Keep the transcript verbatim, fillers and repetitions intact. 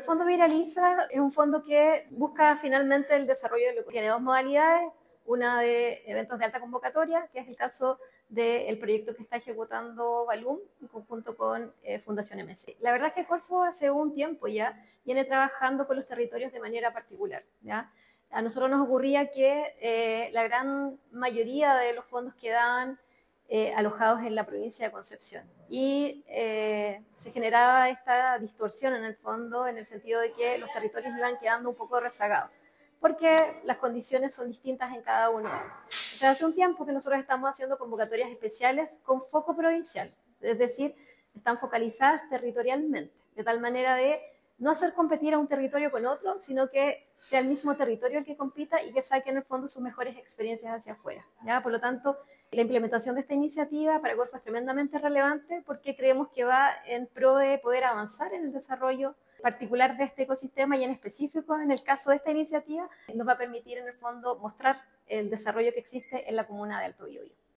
Fondo Viraliza es un fondo que busca finalmente el desarrollo de lo que tiene dos modalidades, una de eventos de alta convocatoria, que es el caso del proyecto que está ejecutando Balloon en conjunto con eh, Fundación M S. La verdad es que Corfo hace un tiempo ya viene trabajando con los territorios de manera particular, ¿ya? A nosotros nos ocurría que eh, la gran mayoría de los fondos quedaban eh, alojados en la provincia de Concepción y eh, se generaba esta distorsión en el fondo en el sentido de que los territorios iban quedando un poco rezagados porque las condiciones son distintas en cada uno de ellos. O sea, hace un tiempo que nosotros estamos haciendo convocatorias especiales con foco provincial, es decir, están focalizadas territorialmente, de tal manera de no hacer competir a un territorio con otro, sino que sea el mismo territorio el que compita y que saque en el fondo sus mejores experiencias hacia afuera, ¿ya? Por lo tanto, la implementación de esta iniciativa para Corfo es tremendamente relevante porque creemos que va en pro de poder avanzar en el desarrollo particular de este ecosistema y en específico en el caso de esta iniciativa nos va a permitir en el fondo mostrar el desarrollo que existe en la comuna de Alto Biobío.